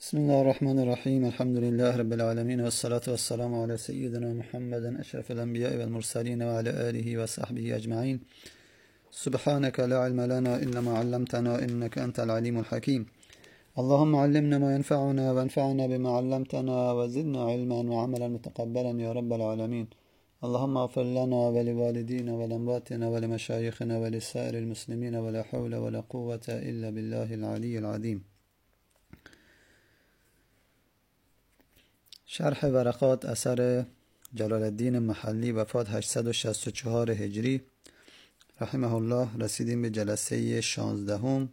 بسم الله الرحمن الرحيم الحمد لله رب العالمين والصلاة والسلام على سيدنا محمد أشرف الأنبياء والمرسلين وعلى آله وصحبه أجمعين. سبحانك لا علم لنا إلا ما علمتنا إنك أنت العليم الحكيم. اللهم علمنا ما ينفعنا وانفعنا بما علمتنا وزدنا علما وعملا متقبلا يا رب العالمين. اللهم اغفر لنا ولوالدينا ولأمواتنا ولمشايخنا ولسائر المسلمين ولا حول ولا قوة إلا بالله العلي العظيم. شرح ورقات اثر جلال الدین محلی وفات 864 هجری رحمه الله. رسیدیم به جلسه 16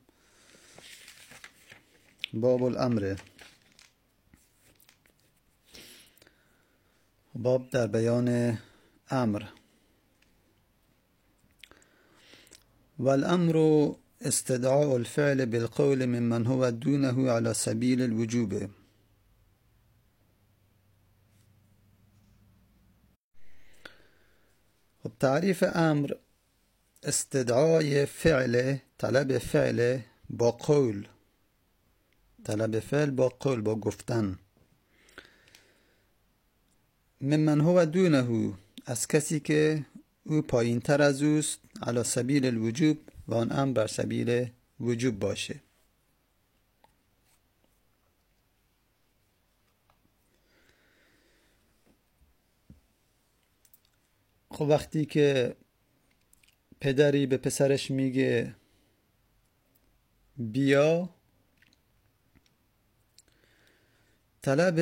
باب الامر. باب در بیان امر. والامر استدعاء الفعل بالقول ممن هو دونه على سبيل الوجوب. تعریف امر استدعای فعل، طلب فعل با قول، طلب فعل با قول، با گفتن. ممن هو دونه، از کسی که او پایین تر از اوست، علی سبیل الوجوب، و آن امر بر سبیل وجوب باشه. خب وقتی که پدری به پسرش میگه بیا، طلب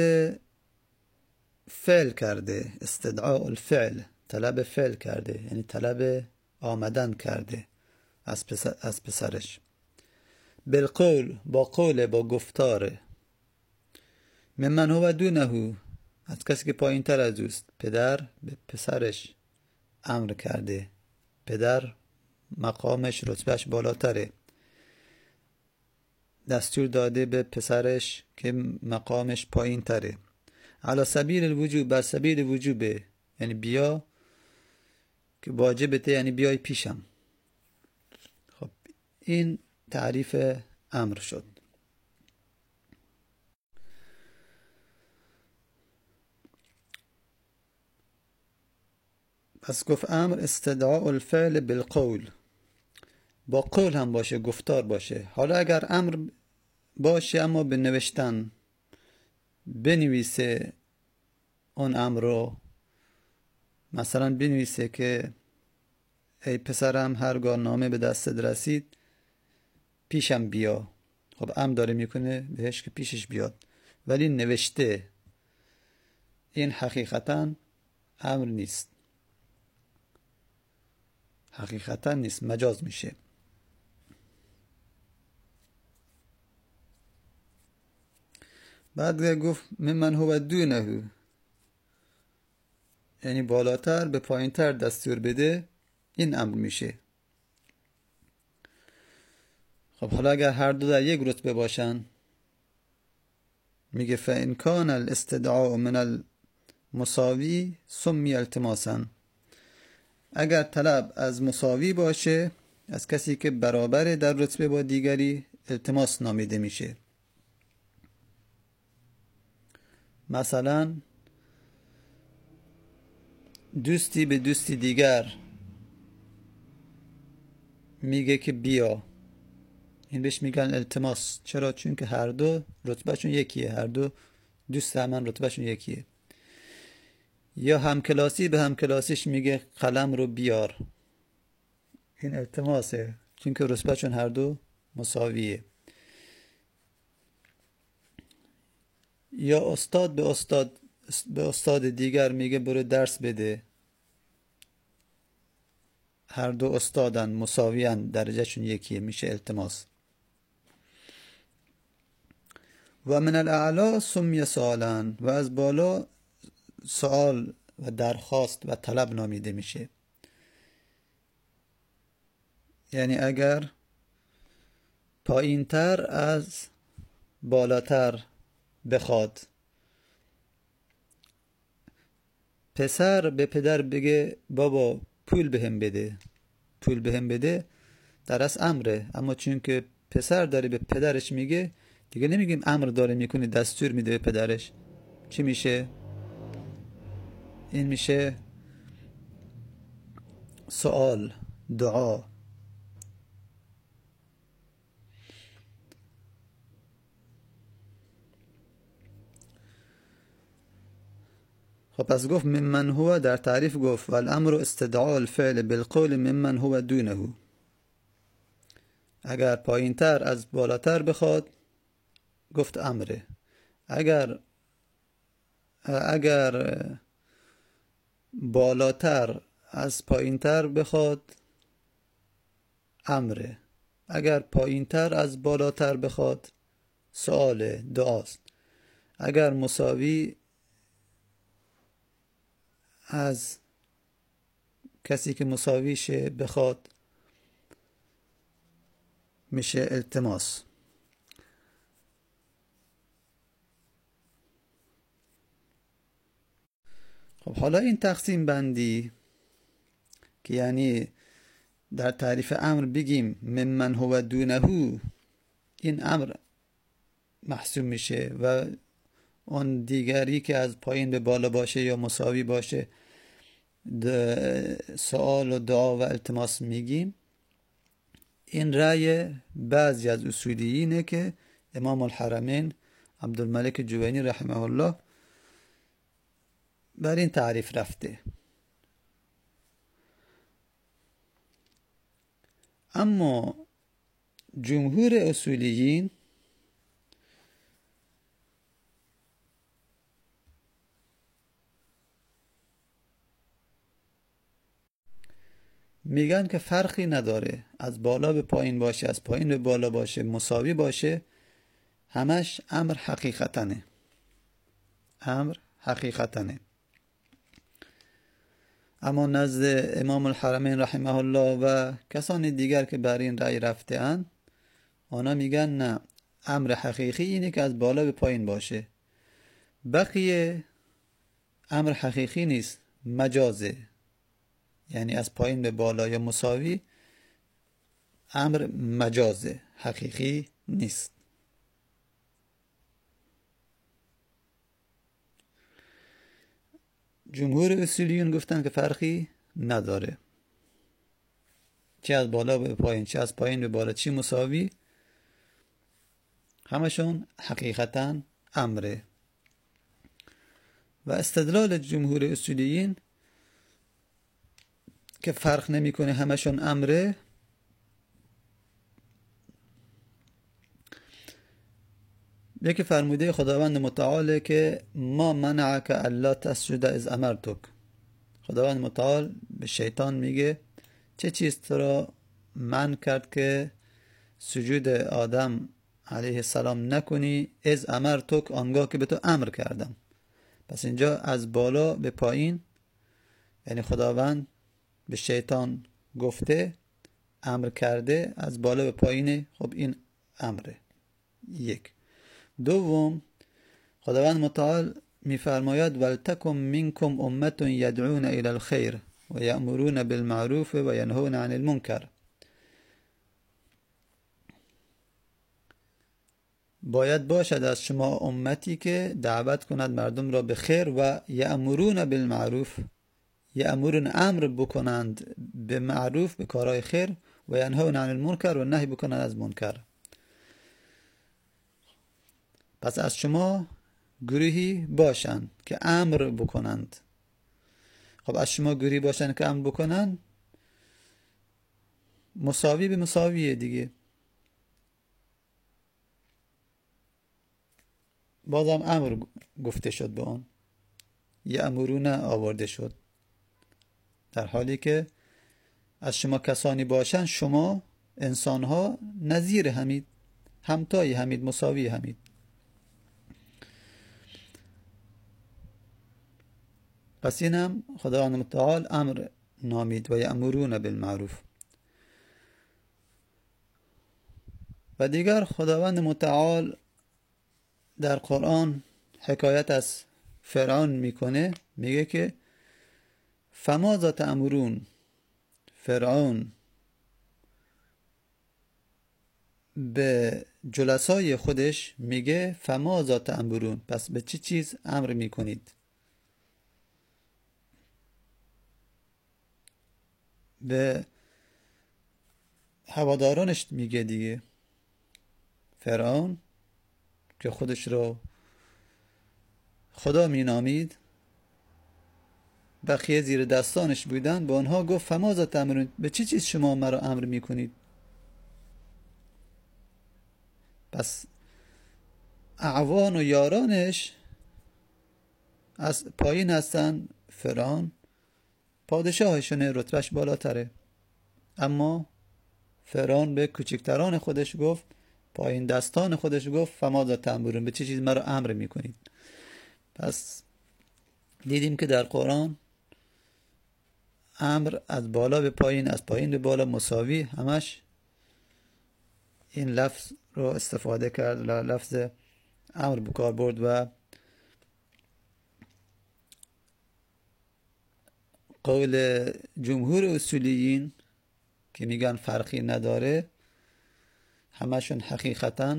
فعل کرده، استدعاء الفعل، طلب فعل کرده، یعنی طلب آمدن کرده از پسرش. بالقول، با قول، با گفتاره. ممن هو دونه، از کسی که پایین تر از اوست. پدر به پسرش امر کرده، پدر مقامش، رتبهش بالاتره، دستور داده به پسرش که مقامش پایین تره. علی سبیل الوجوب، بر سبیل وجوبه، یعنی بیا که واجبته، یعنی بیای پیشم. خب این تعریف امر شد. پس گفت امر استدعاء الفعل بالقول، با قول هم باشه، گفتار باشه. حالا اگر امر باشه اما به نوشتن، بنویسه اون امر رو، مثلا بنویسه که ای پسرم هرگاه نامه به دستت رسید پیشم بیا. خب امر داره میکنه بهش که پیشش بیاد، ولی نوشته، این حقیقتا امر نیست، حقیقتا نیست، مجاز میشه. بعد گفت ممن هو دونه، یعنی بالاتر به پایینتر دستور بده، این امر میشه. خب حالا اگر هر دو در یک رتبه باشن، میگه فإن کان الاستدعاء من المساوی سمی التماسا، اگر طلب از مساوی باشه، از کسی که برابر در رتبه با دیگری، التماس نامیده میشه. مثلا دوستی به دوستی دیگر میگه که بیا، این بهش میگن التماس. چرا؟ چون که هر دو رتبهشون یکیه، هر دو دوست من رتبهشون یکیه. یا همکلاسی به همکلاسیش میگه قلم رو بیار، این التماسه، چون که رتبهشون هر دو مساویه. یا استاد به استاد دیگر میگه برو درس بده، هر دو استادن، مساویان، درجهشون یکیه، میشه التماس. و من الاعلا سمی سؤالا، و از بالا سؤال و درخواست و طلب نامیده میشه. یعنی اگر پایینتر از بالاتر بخواد، پسر به پدر بگه بابا پول بهم بده، پول بهم بده، در اصل امره، اما چون که پسر داره به پدرش میگه، دیگه نمیگیم امر داره میکنه، دستور میده به پدرش. چی میشه؟ این میشه سوال، دعا. خب پس گفت ممن هو، در تعریف گفت والامر استدعاء الفعل بالقول ممن هو دونه. اگر پایینتر از بالاتر بخواد گفت امره، اگر بالاتر از پایینتر بخواد امره، اگر پایینتر از بالاتر بخواد سؤال، دعاست. اگر مساوی از کسی که مساویشه بخواد میشه التماس. خب حالا این تقسیم بندی که یعنی در تعریف امر بگیم ممن هو دونه، این امر محسوب میشه و اون دیگری که از پایین به بالا باشه یا مساوی باشه سوال و دعا و التماس میگیم. این رأی بعضی از اصولیینه که امام الحرمین عبدالملک جوینی رحمه الله بر این تعریف رفته. اما جمهور اصولیین میگن که فرقی نداره، از بالا به پایین باشه، از پایین به بالا باشه، مساوی باشه، همش امر حقیقتنه. امر حقیقتنه. اما نزد امام الحرمین رحمه الله و کسان دیگر که بر این رأی رفته اند، آنها میگن نه، امر حقیقی اینه که از بالا به پایین باشه، بقیه امر حقیقی نیست، مجازه. یعنی از پایین به بالا یا مساوی امر مجازه، حقیقی نیست. جمهور اصولیون گفتن که فرقی نداره، چه از بالا به پایین، چه از پایین به بالا، چی مساوی، همشون حقیقتا امره. و استدلال جمهور اصولیین که فرق نمیکنه همشون امره، یکی فرموده خداوند متعال که ما منعک الا تسجد اذ امرتک. خداوند متعال به شیطان میگه چه چیز تو را منع کرد که سجود آدم علیه السلام نکنی، اذ امرتک، آنگاه که به تو امر کردم. پس اینجا از بالا به پایین، یعنی خداوند به شیطان گفته، امر کرده، از بالا به پایینه. خب این امره. یک. دوم، خداوند متعال میفرماید ولتکن منکم امة یدعون الی الخیر و یأمرون بالمعروف و ینهون عن المنکر. باید باشد از شما امتی که دعوت کند مردم را به خیر و یأمرون بالمعروف، یأمرون امر بکنند به معروف، به کارهای خیر، و ینهون عن المنکر و نهی بکنند از منکر. پس از شما گروهی باشند که امر بکنند. خب از شما گروهی باشند که امر بکنند، مساوی به مساویه دیگه. بازم امر گفته شد به اون، یأمرون آورده شد، در حالی که از شما کسانی باشند، شما انسانها نظیر همید، همتای همید، مساوی همید. پس این هم خداوند متعال امر نامید و یأمرون بالمعروف. و دیگر خداوند متعال در قرآن حکایت از فرعون میکنه، میگه که فماذا تأمرون، فرعون به جلسای خودش میگه فماذا تأمرون، پس به چه چیز امر میکنید؟ به هوادارانش میگه دیگه. فرعون که خودش رو خدا مینامید، بقیه زیر دستانش بودن، به آنها گفت فماذا تأمرون، به چه چیز شما مرا امر میکنید؟ پس اعوان و یارانش از پایین هستن، فرعون پادشاهشونه، رتبهش بالاتره، اما فرعون به کوچکتران خودش گفت، پایین دستان خودش گفت فماذا تأمرون، به چه چیز مرا امر میکنید؟ پس دیدیم که در قرآن امر از بالا به پایین، از پایین به بالا مساوی، همش این لفظ رو استفاده کرد، لفظ امر بکار برد و قول جمهور اصولیین که میگن فرقی نداره، همشون حقیقتا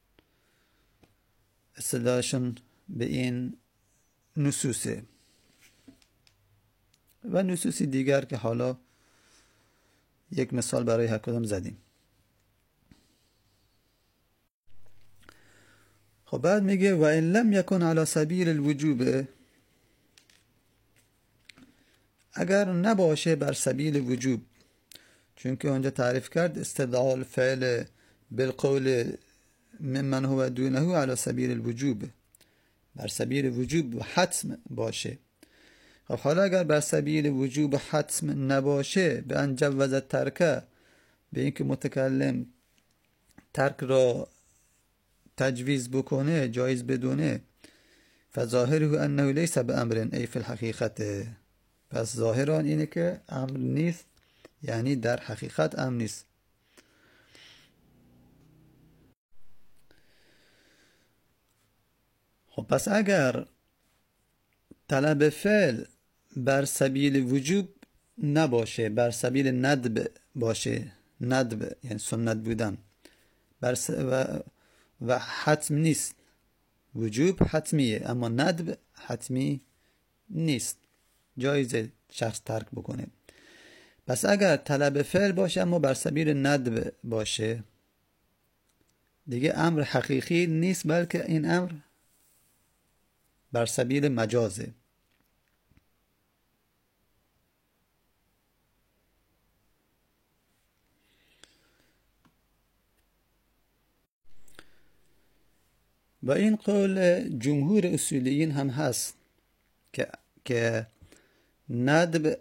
استدلالشون به این نصوصه و نصوصی دیگر که حالا یک مثال برای هر کدام زدیم. خب بعد میگه و ان لم یکن علی سبیل الوجوب، اگر نباشه بر سبیل وجوب، چون که اونجا تعریف کرد استدعاء الفعل بالقول ممن هو دونه علی سبیل الوجوب، بر سبیل وجوب و حتم باشه. خب حالا اگر بر سبیل وجوب و حتم نباشه، به ان جوز ترکه، به اینکه متکلم ترک را تجویز بکنه، جایز بدونه، فظاهره انه لیس بامر ای فی الحقیقت، پس ظاهران اینه که امر نیست، یعنی در حقیقت امر نیست. خب پس اگر طلب فعل بر سبیل وجوب نباشه، بر سبیل ندب باشه، ندب یعنی سنت بودن، و حتم نیست، وجوب حتمیه اما ندب حتمی نیست، جایزه شخص ترک بکنه. پس اگر طلب فعل باشه اما بر سبیل ندب باشه، دیگه امر حقیقی نیست، بلکه این امر بر سبیل مجازه. و این قول جمهور اصولیین هم هست که ندب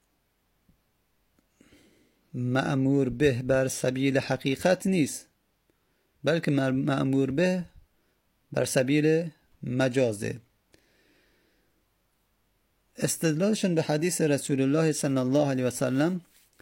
مأمور به بر سبیل حقیقت نیست، بلکه مأمور به بر سبیل مجازه. استدلالشون به حدیث رسول الله صلی الله علیه و سلم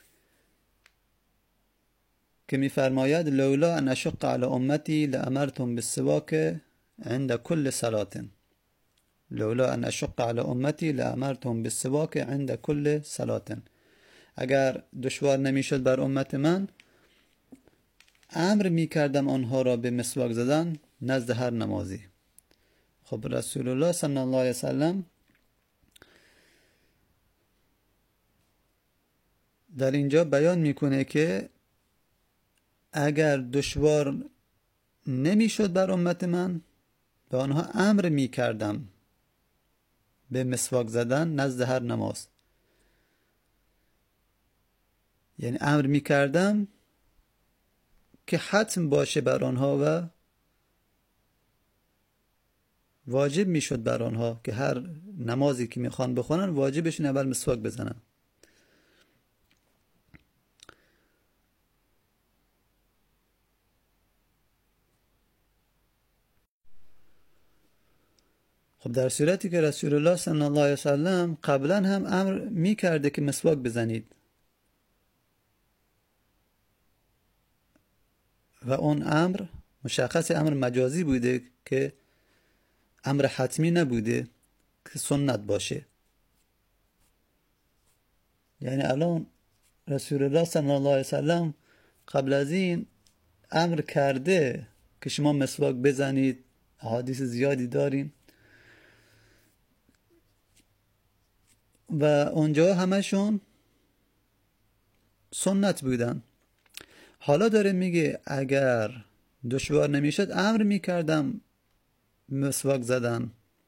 که می‌فرماید لولا ان اشق علی امتی لامرتهم بالسواک عند كل صلاة، لولا ان اشق علی امتی لامرتهم بالسواک عند كل صلاة، اگر دشوار نمیشد بر امت من، امر میکردم آنها را به مسواک زدن نزد هر نمازی. خب رسول الله صلی الله علیه وسلم در اینجا بیان میکنه که اگر دشوار نمیشد بر امت من، به آنها امر میکردم به مسواک زدن نزد هر نماز، یعنی امر میکردم که حتم باشه بر آنها و واجب میشد بر آنها که هر نمازی که میخوان بخونن واجبشون اول مسواک بزنن. خب در صورتی که رسول الله صلی الله علیه وسلم قبلا هم امر میکرده که مسواک بزنید و اون امر مشخص امر مجازی بوده که امر حتمی نبوده که سنت باشه. یعنی الان رسول الله صلی الله علیه وسلم قبل از این امر کرده که شما مسواک بزنید. احادیث زیادی داریم و اونجا همشون سنت بودن. حالا داره میگه اگر دشوار نمیشد امر میکردم مسواک زدن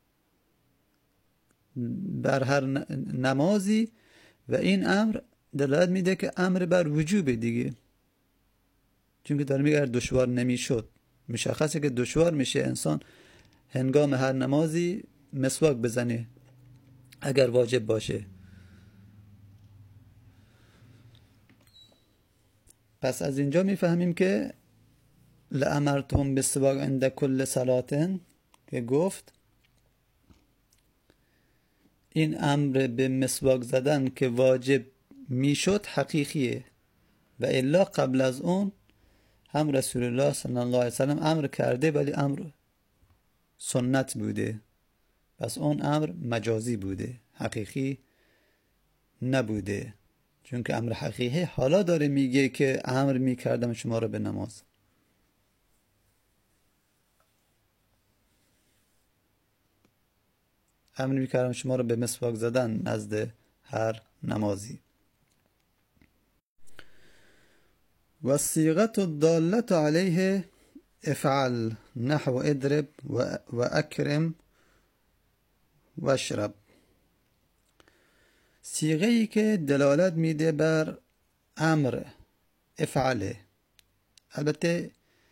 بر هر نمازی و این امر دلالت میده که امر بر وجوبه دیگه، چون که داره میگه اگر دشوار نمیشد، مشخصه که دشوار میشه انسان هنگام هر نمازی مسواک بزنه اگر واجب باشه. پس از اینجا میفهمیم که لأمرتهم بالسواک عند کل صلاتن که گفت این امر به مسواک زدن که واجب میشد حقیقیه و الا قبل از اون هم رسول الله صلی الله علیه وسلم امر کرده ولی امر سنت بوده، پس اون امر مجازی بوده، حقیقی نبوده، چون که امر حقیقی حالا داره میگه که امر میکردم شما رو به نماز. امر میکردم شما رو به مسواک زدن نزد هر نمازی. و الصیغة الدالة علیه افعل نحو اضرب و اکرم و اشرب. صیغه ای که دلالت میده بر امر افعله، البته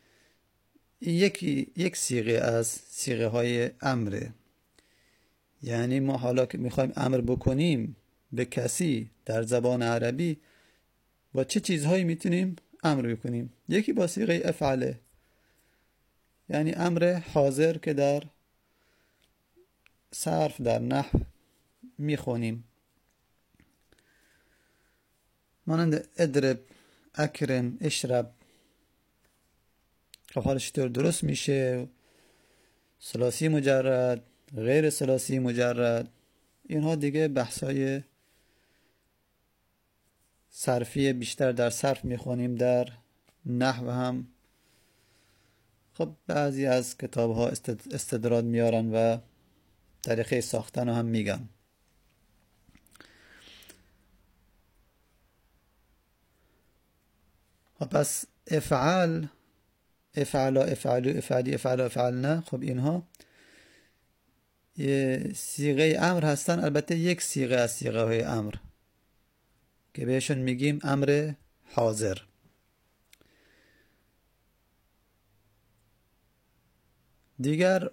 یک صیغه از صیغه های امره، یعنی ما حالا که میخوایم امر بکنیم به کسی در زبان عربی با چه چیزهایی میتونیم امر بکنیم؟ یکی با صیغه افعله، یعنی امر حاضر که در صرف در نحو میخونیم، مانند ادرب، اکرم، اشرب. خب حالا چطور درست میشه؟ ثلاثی مجرد، غیر ثلاثی مجرد، اینها دیگه بحثای صرفی بیشتر در صرف میخونیم، در نحو هم خب بعضی از کتاب ها استدراد میارن و طریقه ساختن هم میگن. پس افعل، افعلا، افعلو، افعلی، افعلا، افعلنا، خب اینها صیغه امر هستن، البته یک صیغه از صیغه های امر که بهشون میگیم امر حاضر. دیگر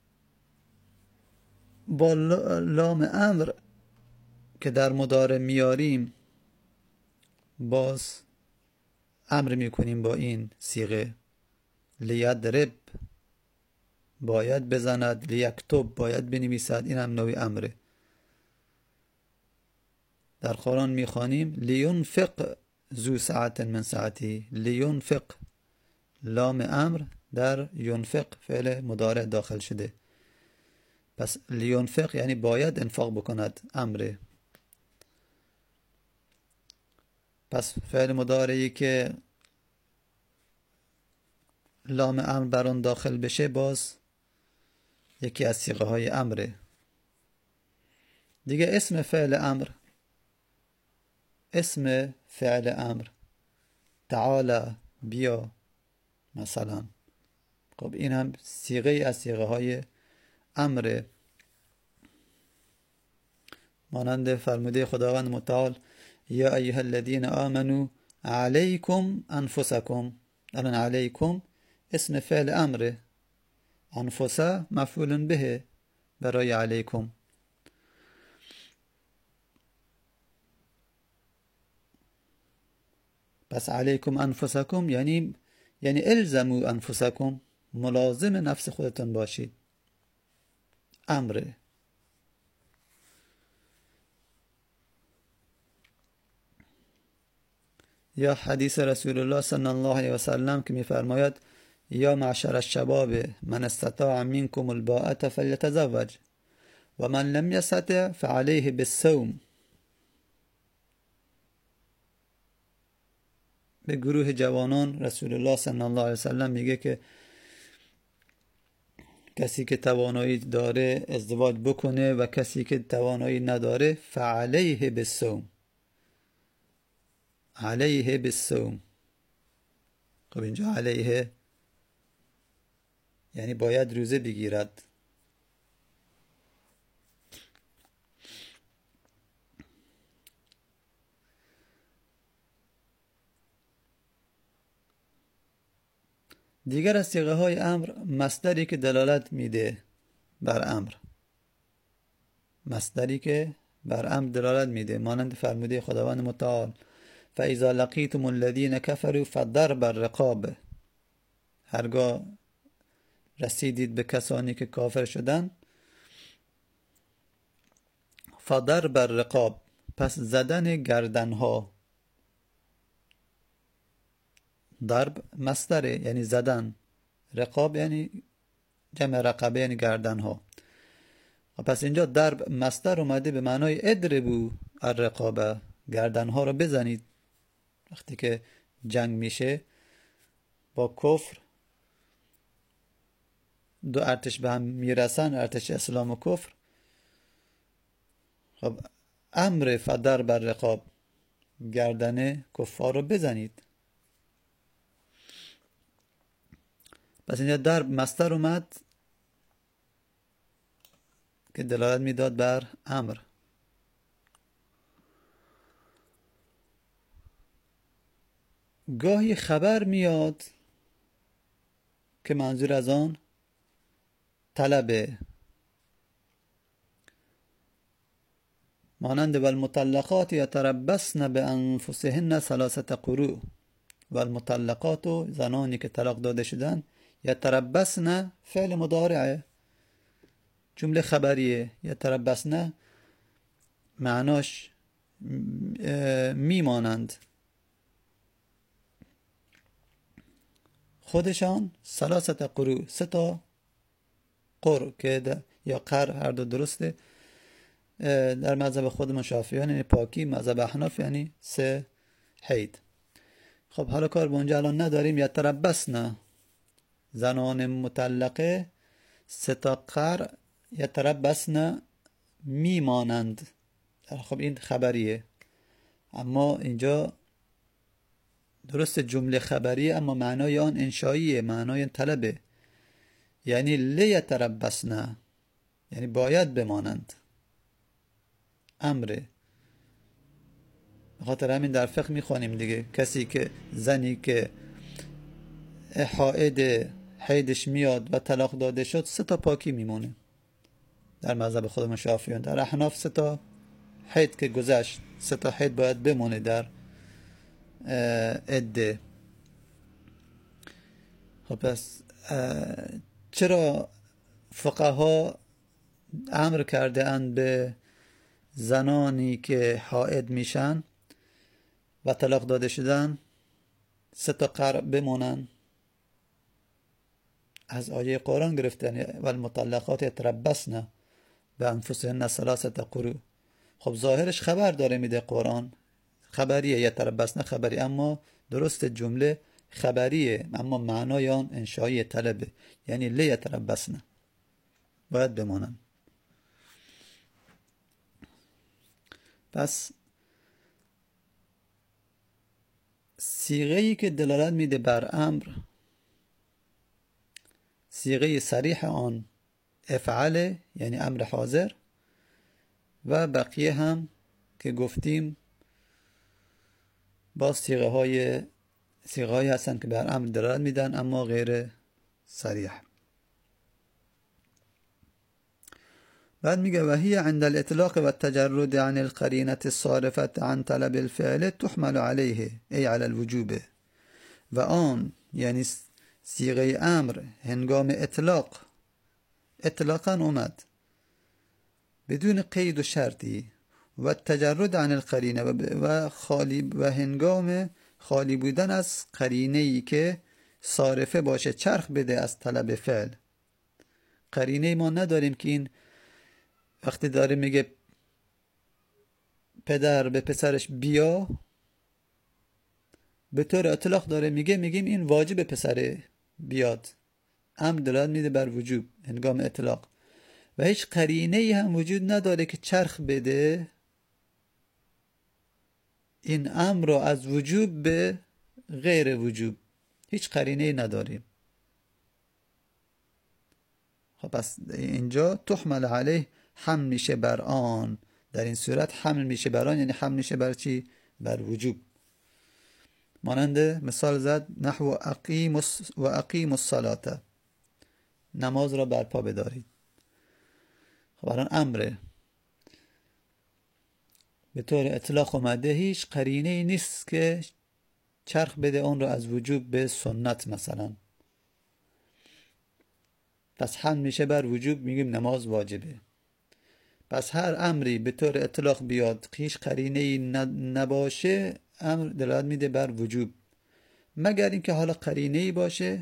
با لام امر که در مضارع میاریم باز امر میکنیم با این صیغه. لیضرب باید بزند، لیکتب باید بنویسد، این هم نوعی امره. در قرآن میخوانیم لینفق ذو سعة من سعته، لینفق، لام امر در ینفق فعل مضارع داخل شده، پس لینفق یعنی باید انفاق بکند، امره. پس فعل مضارعی که لام امر بر آن داخل بشه باز یکی از صیغه های امره. دیگه اسم فعل امر، اسم فعل امر، تعالی، بیا مثلا، خب این هم صیغه از صیغه های امره، مانند فرموده خداوند متعال یا ایها الذین آمنوا علیکم انفسکم. الان علیکم اسم فعل امره، انفسه مفعول به برای علیکم. پس علیکم انفسکم یعنی الزموا انفسکم، ملازم نفس خودتون باشید، امره. یا حدیث رسول الله صلی الله علیه و سلم که میفرماید یا معشر الشباب من استطاع منکم الباءة فلیتزوج و من لم یستطع فعلیه بالصوم. به گروه جوانان رسول الله صلی الله علیه وسلم میگه که کسی که توانایی داره ازدواج بکنه و کسی که توانایی نداره فعلیه بالصوم، علیه بالصوم. خب اینجا علیه یعنی باید روزه بگیرد. دیگر از صیغه های امر مصدری که دلالت میده بر امر، مصدری که بر امر دلالت میده، مانند فرموده خداوند متعال فاذا لقیتم الذین کفروا فضرب الرقاب، هرگاه رسیدید به کسانی که کافر شدن فضرب الرقاب، پس زدن گردنها. ضرب مصدره یعنی زدن، رقاب یعنی جمع رقبه یعنی گردنها. پس اینجا ضرب مصدر اومده به معنای ادربو الرقابه، گردنها رو بزنید. وقتی که جنگ میشه با کفر، دو ارتش به هم میرسن، ارتش اسلام و کفر، خب امر فضرب الرقاب، گردن کفار رو بزنید. پس اینجا ضرب مصدر اومد که دلالت میداد بر امر. گاهی خبر میاد که منظور از آن طلبه، مانند والمطلقات یتربصن بانفسهن ثلاثه قروء. والمطلقات، زنانی که طلاق داده شدن، یتربصن فعل مضارعه، جمله خبریه. یتربصن معناش میمانند، خودشان ثلاثه قروء، سه تا قر که یا قر هر دو درسته در مذهب خودمون شافعیان یعنی پاکی، مذهب احناف یعنی سه حید. خب حالا کار به اونجا الان نداریم. یتربصن زنان مطلقه سه تا قر، یتربصن میمانند. خب این خبریه، اما اینجا درست جمله خبریه اما معنای آن انشاییه، معنای طلبه، یعنی لیتربصن یعنی باید بمانند، امره. بخاطر همین در فقه میخوانیم دیگه، کسی که زنی که حیدش میاد و طلاق داده شد سه تا پاکی میمونه در مذهب خودمون شافعیان. در احناف سه تا حید که گذشت، سه تا حید باید بمونه در عده. خب پس چرا فقها امر کرده اند به زنانی که حائض میشن و طلاق داده شدن سه تا قرء بمونن؟ از آیه قرآن گرفتن والمطلقات یتربصن بانفسهن ثلاثه قروء. خب ظاهرش خبر داره میده قرآن، خبریه، یتربصن خبری، اما درست جمله خبریه اما معنای آن انشایی طلبه، یعنی لیتربصن باید بمانن. پس صیغه‌ای که دلالت میده بر امر، صیغه صریح آن افعل یعنی امر حاضر، و بقیه هم که گفتیم با صیغه های هستن که بر امر دلالت میدن اما غیر صریح. بعد میگه و هی عند الاطلاق و التجرد عن القرینه الصارفه عن طلب الفعل تحمل علیه ای علی الوجوب. و آن یعنی صیغه امر هنگام اطلاقا اومد بدون قید و شرطی، و تجرد عن القرینه و هنگام خالی بودن از قرینه ای که صارفه باشه، چرخ بده از طلب فعل. قرینه ما نداریم که این وقتی داره میگه پدر به پسرش بیا، به طور اطلاق داره میگیم این واجب پسره بیاد، امر دلالت میده بر وجوب هنگام اطلاق و هیچ قرینه ای هم وجود نداره که چرخ بده این امر رو از وجوب به غیر وجوب، هیچ قرینه ای نداریم. خب پس اینجا تحمل علیه حمل میشه بر آن، در این صورت حمل میشه بر آن یعنی حمل میشه بر چی؟ بر وجوب. مانند مثال زد نحو اقیم الصلاة، نماز را برپا بدارید. خب الان امره به طور اطلاق اومده، هیچ قرینه ای نیست که چرخ بده اون را از وجوب به سنت مثلا، پس حمل میشه بر وجوب، میگیم نماز واجبه. پس هر امری به طور اطلاق بیاد هیچ قرینه ای نباشه امر دلالت میده بر وجوب، مگر اینکه حالا قرینه ای باشه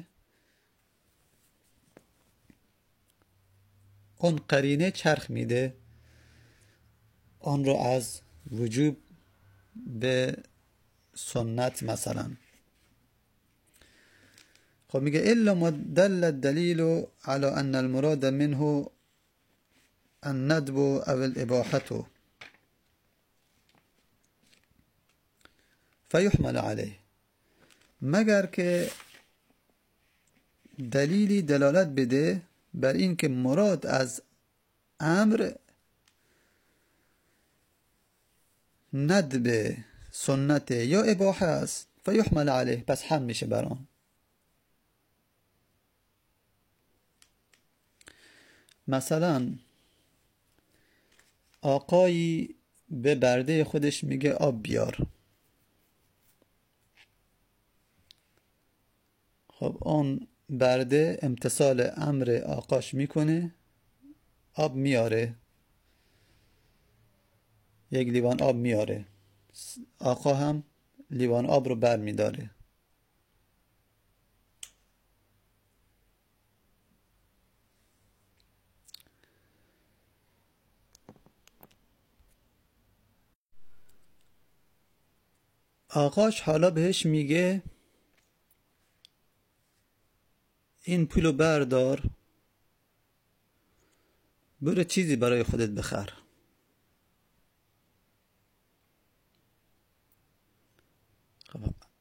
اون قرینه چرخ میده آن را از وجوب به سنت مثلا. خب میگه الا ما دل الدلیل على ان المراد منه الندب او الاباحه فیحمل علیه، مگر که دلیلی دلالت بده بر این که مراد از امر ندب سنت یا اباحه است، فیحمل علیه، پس حمل میشه بر آن. مثلا آقایی به برده خودش میگه آب بیار، خب اون برده امتثال امر آقاش میکنه، آب میاره، یک لیوان آب میاره، آقا هم لیوان آب رو بر میداره. آقاش حالا بهش میگه این پولو بردار برو چیزی برای خودت بخر. خب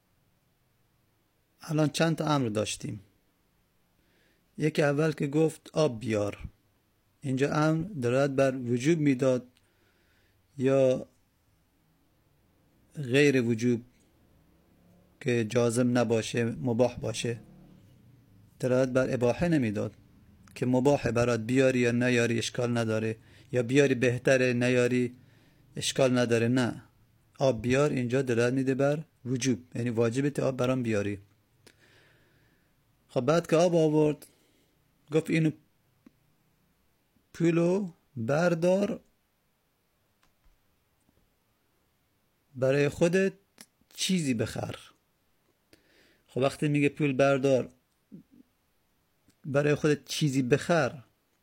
الان چند تا امر داشتیم. یکی اول که گفت آب بیار، اینجا امر دلالت بر وجوب میداد یا غیر وجوب که جازم نباشه مباح باشه، دلالت بر اباحه نمیداد که مباح برات بیاری یا نیاری اشکال نداره، یا بیاری بهتره نیاری اشکال نداره. نه، آب بیار اینجا دلالت میده بر وجوب، یعنی واجبت آب برام بیاری. خب بعد که آب آورد گفت اینو پولو بردار برای خودت چیزی بخر. خب وقتی میگه پول بردار برای خودت چیزی بخر،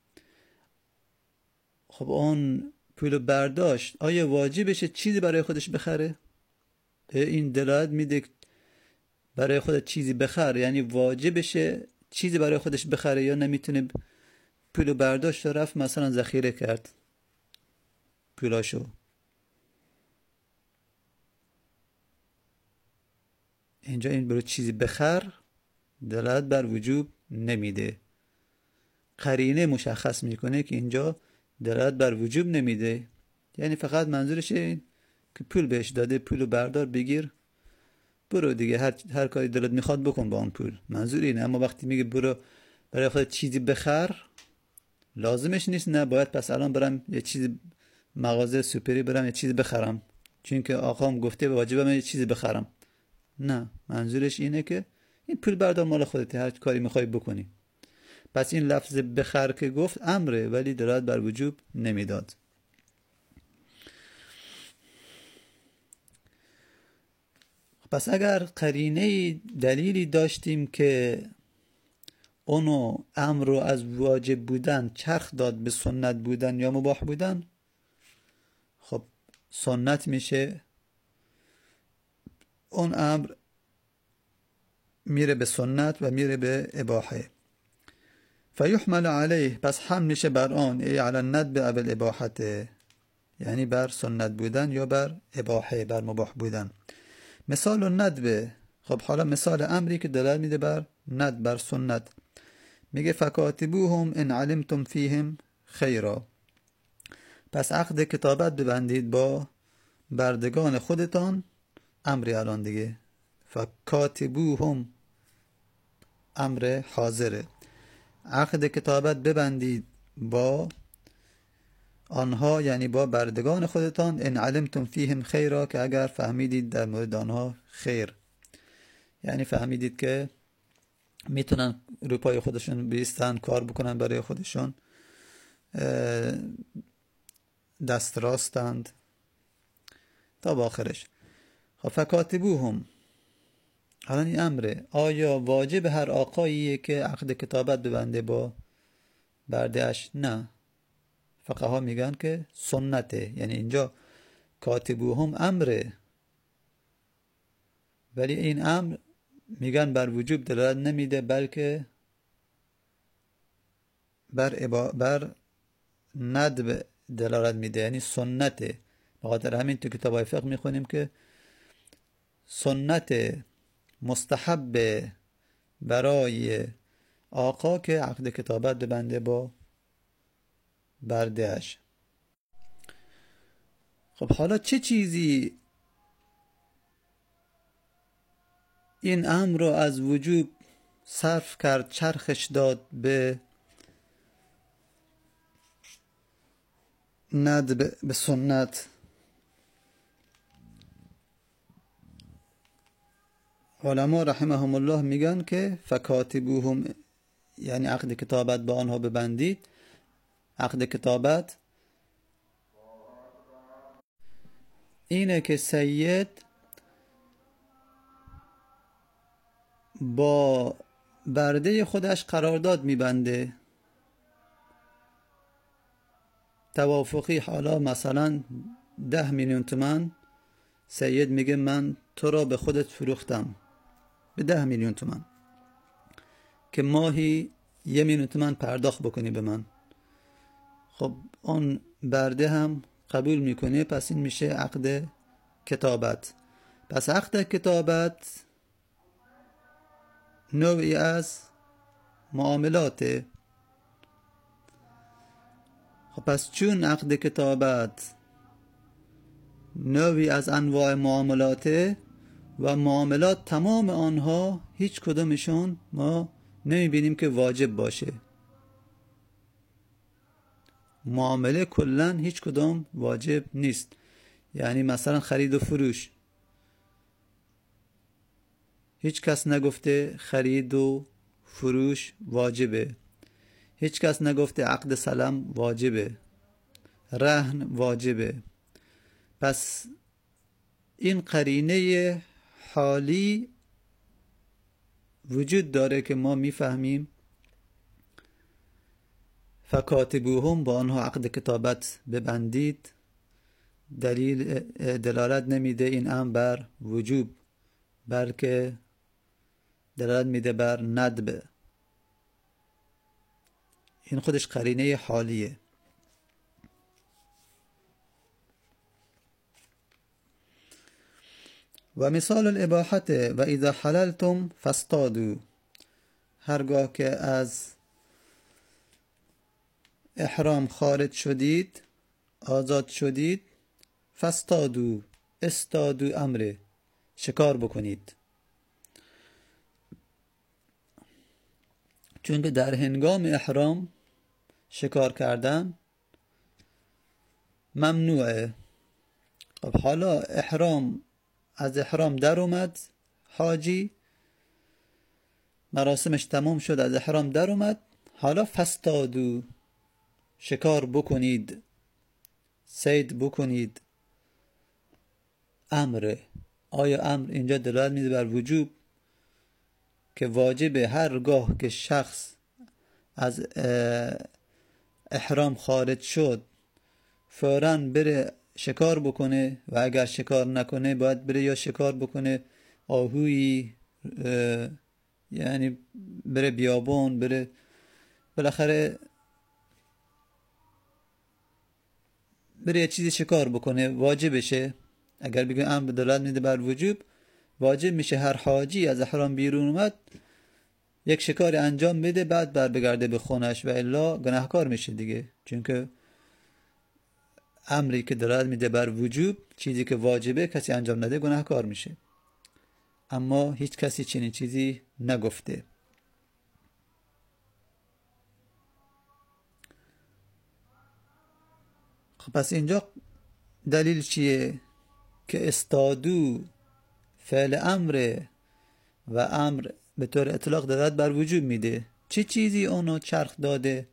خب اون پولو برداشت، آیا واجبشه چیزی برای خودش بخره؟ این دلالت میده برای خودت چیزی بخر یعنی واجبشه چیزی برای خودش بخره، یا نمیتونه پولو برداشت و رفت مثلا ذخیره کرد پولاشو. اینجا این برای چیزی بخر دلالت بر وجوب نمیده، قرینه مشخص میکنه که اینجا دلالت بر وجوب نمیده، یعنی فقط منظورشه که پول بهش داده پولو بردار بگیر برو دیگه، هر کاری دلت میخواد بکن با اون پول، منظور اینه. اما وقتی میگه برو برای خودت چیزی بخر لازمش نیست نه باید پس الان برم یه چیزی مغازه سوپری برم یه چیزی بخرم چون که آقام گفته واجبه من یه چیزی بخرم. نه، منظورش اینه که این پول بردار مال خودت، هر کاری میخوای بکنی. پس این لفظ بخر که گفت امره ولی دلالت بر وجوب نمیداد. پس اگر قرینه دلیلی داشتیم که اونو امر رو از واجب بودن چرخ داد به سنت بودن یا مباح بودن، خب سنت میشه اون امر میره به سنت و میره به اباحه. فیحمل علیه، پس هم میشه بر آن، ای علی الندب او الاباحته، یعنی بر سنت بودن یا بر اباحه، بر مباح بودن. مثال الندب، خب حالا مثال امری که دلالت میده بر ند، بر سنت. میگه فکاتبوهم ان علمتم فیهم خیرا، پس عقد کتابت ببندید با بردگان خودتان. امری الان دیگه، فکاتبوهم امر حاضره، عقد کتابت ببندید با آنها، یعنی با بردگان خودتان. ان علمتم فیهم خیرا، که اگر فهمیدید در مورد آنها خیر، یعنی فهمیدید که میتونن رو پای خودشون بیستن، کار بکنن برای خودشون، دست راستند تا با آخرش. خب فکاتبوهم، الان این امره، آیا واجب هر آقاییه که عقد کتابت ببنده با بردهش؟ نه، فقها میگن که سنته. یعنی اینجا کاتبوهم امره، ولی این امر میگن بر وجوب دلالت نمیده، بلکه بر ندب دلالت میده، یعنی سنته. بخاطر همین تو کتابای فقه میخونیم که سنت مستحب برای آقا که عقد کتابت ببنده با بردهش. خب حالا چه چیزی این امر رو از وجوب صرف کرد، چرخش داد به ندب، به سنت؟ علما رحمهم الله میگن که فکاتبوهم، یعنی عقد کتابت با آنها ببندید. عقد کتابت اینه که سید با برده خودش قرارداد میبنده توافقی. حالا مثلا 10 میلیون تومان سید میگه من تو را به خودت فروختم به 10 میلیون تومان، که ماهی 1 میلیون تومان پرداخت بکنی به من. خب اون برده هم قبول میکنه، پس این میشه عقد کتابت. پس عقد کتابت نوعی از معاملاته. خب پس چون عقد کتابت نوعی از انواع معاملاته و معاملات تمام آنها هیچ کدومشون ما نمیبینیم که واجب باشه، معامله کلن هیچ کدوم واجب نیست. یعنی مثلا خرید و فروش، هیچ کس نگفته خرید و فروش واجبه، هیچ کس نگفته عقد سلم واجبه، رهن واجبه. پس این قرینه حالی وجود داره که ما میفهمیم فکاتبوهم، با آنها عقد کتابت ببندید. دلالت نمیده این امر بر وجوب، بلکه دلالت میده بر ندب. این خودش قرینه حالیه. و مثال الاباحت و اذا حللتم فاصطادوا، هرگاه که از احرام خارج شدید، آزاد شدید، فاصطادوا، استادو امره، شکار بکنید. چون که در هنگام احرام شکار کردن ممنوعه. خب حالا از احرام در اومد حاجی، مراسمش تمام شد، از احرام در اومد، حالا فاصطادوا، شکار بکنید، صید بکنید. امره، آیا امر اینجا دلالت میده بر وجوب که واجبه هرگاه که شخص از احرام خارج شد فوراً بره شکار بکنه، و اگر شکار نکنه باید بره یا شکار بکنه آهویی یعنی بره بیابون، بره بالاخره بره یه چیزی شکار بکنه، واجبشه. اگر بگه امر دلالت میده بر وجوب، واجب میشه هر حاجی از احرام بیرون اومد یک شکاری انجام بده، بعد بگرده به خونش، و الا گناهکار میشه دیگه. چون که امری که دلالت میده بر وجوب، چیزی که واجبه، کسی انجام نده گناهکار میشه. اما هیچ کسی چنین چیزی نگفته. خب پس اینجا دلیل چیه؟ که استادو فعل امره و امر به طور اطلاق دلالت بر وجوب میده. چه چیزی اونو چرخ داده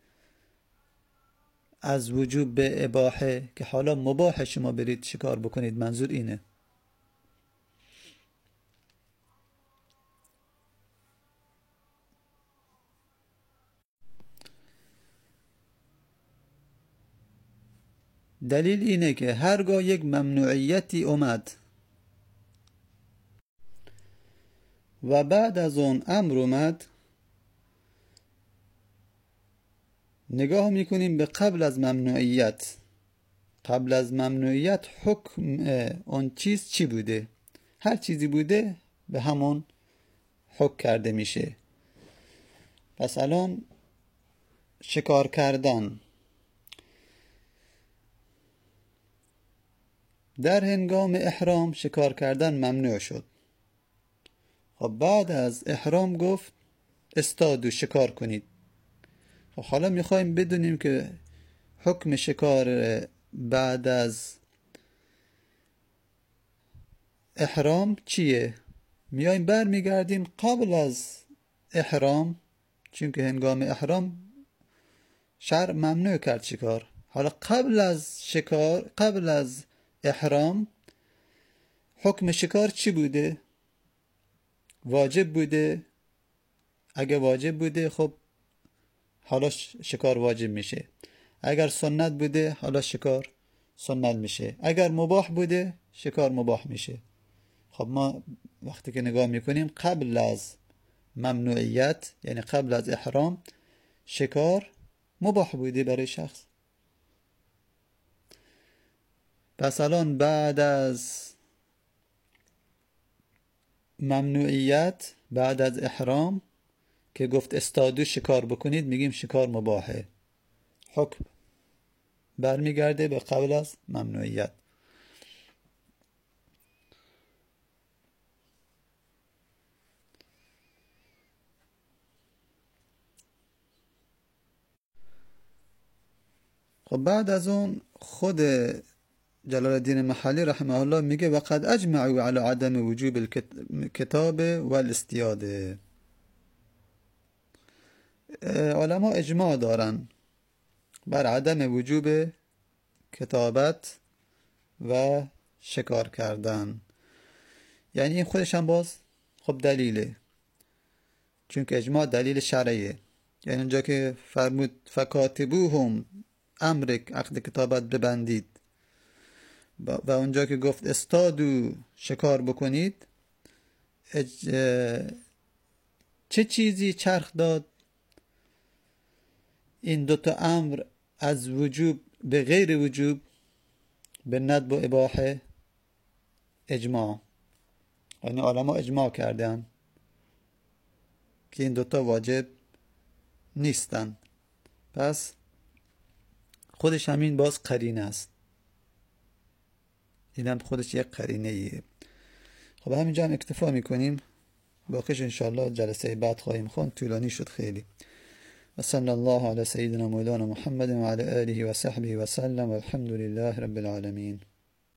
از وجوب به اباحه که حالا مباح شما برید شکار بکنید؟ منظور اینه. دلیل اینه که هرگاه یک ممنوعیتی اومد و بعد از اون امر اومد، نگاه میکنیم به قبل از ممنوعیت. قبل از ممنوعیت حکم اون چیز چی بوده؟ هر چیزی بوده به همون حکم کرده میشه. پس الان شکار کردن در هنگام احرام، شکار کردن ممنوع شد. خب بعد از احرام گفت استادو شکار کنید. خب حالا میخوایم بدونیم که حکم شکار بعد از احرام چیه. میایم برمیگردیم قبل از احرام، چون که هنگام احرام شرع ممنوع کرد شکار. حالا قبل از شکار، قبل از احرام، حکم شکار چی بوده؟ واجب بوده. اگه واجب بوده خب حالا شکار واجب میشه. اگر سنت بوده حالا شکار سنت میشه. اگر مباح بوده شکار مباح میشه. خب ما وقتی که نگاه میکنیم قبل از ممنوعیت، یعنی قبل از احرام، شکار مباح بوده برای شخص. پس الان بعد از ممنوعیت، بعد از احرام که گفت استادو شکار بکنید، میگیم شکار مباحه. حکم برمیگرده به قبل از ممنوعیت. خب بعد از اون خود جلال الدین محلی رحمه الله میگه وقد اجمعوا على عدم وجوب الكتاب والاستیاده. علما اجماع دارن بر عدم وجوب کتابت و شکار کردن. یعنی این خودش هم باز خب دلیله، چون که اجماع دلیل شرعیه. یعنی اونجا که فرمود فکاتبوهم، امر عقد کتابت ببندید، و اونجا که گفت استادو شکار بکنید، چه چیزی چرخ داد این دوتا امر از وجوب به غیر وجوب، به ندب و اباحه؟ اجماع. یعنی علما اجماع کردن که این دوتا واجب نیستن. پس خودش همین باز قرینه است. این هم خودش یک قرینه ایه. خب همینجا هم اکتفا میکنیم، باقیش انشاءالله جلسه بعد خواهیم خوند، طولانی شد خیلی. و صلی الله علی سیدنا مولانا محمد و علی آله و صحبه و سلم و الحمد لله رب العالمین.